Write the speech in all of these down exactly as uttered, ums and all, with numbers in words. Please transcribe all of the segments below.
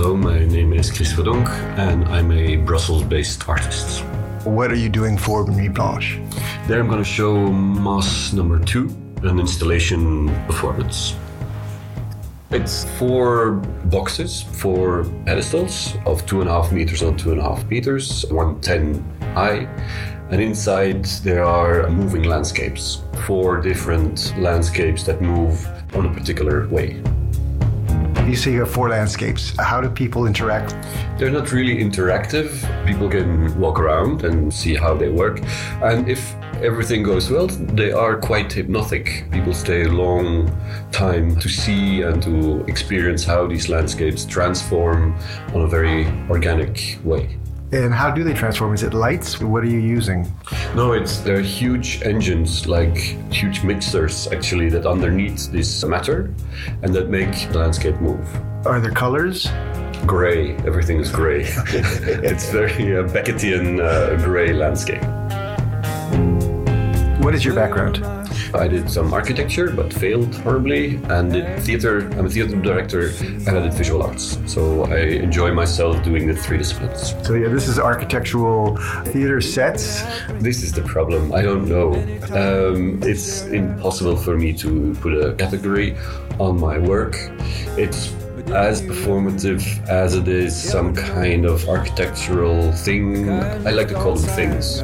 Hello, my name is Chris Verdonk and I'm a Brussels-based artist. What are you doing for Nuit Blanche? There I'm going to show Mass number two, an installation performance. It's four boxes, four pedestals of two and a half meters on two and a half meters, one ten high. And inside there are moving landscapes, four different landscapes that move on a particular way. You say you have four landscapes. How do people interact? They're not really interactive. People can walk around and see how they work. And if everything goes well, they are quite hypnotic. People stay a long time to see and to experience how these landscapes transform on a very organic way. And how do they transform? Is it lights? What are you using? No, it's they're huge engines, like huge mixers actually, that underneath this matter and that make the landscape move. Are there colors? Gray, everything is gray. It's very uh, Beckettian uh, gray landscape. What is your background? I did some architecture, but failed horribly, and did theater. I'm a theater director, and I did visual arts. So I enjoy myself doing the three disciplines. So yeah, this is architectural theater sets. This is the problem. I don't know. Um, it's impossible for me to put a category on my work. It's as performative as it is some kind of architectural thing. I like to call them things.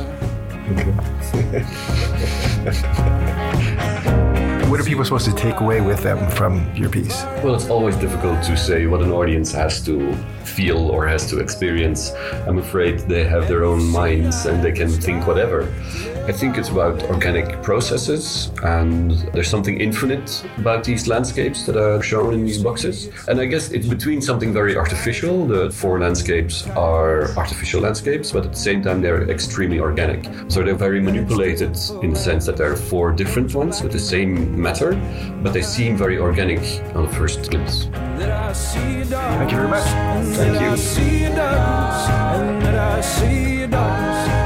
What are people supposed to take away with them from your piece? Well, it's always difficult to say what an audience has to feel or has to experience. I'm afraid they have their own minds and they can think whatever. I think it's about organic processes, and there's something infinite about these landscapes that are shown in these boxes. And I guess it's between something very artificial. The four landscapes are artificial landscapes, but at the same time they're extremely organic. So they're very manipulated in the sense that there are four different ones with the same matter, but they seem very organic on the first glimpse. Thank you very much. Thank you.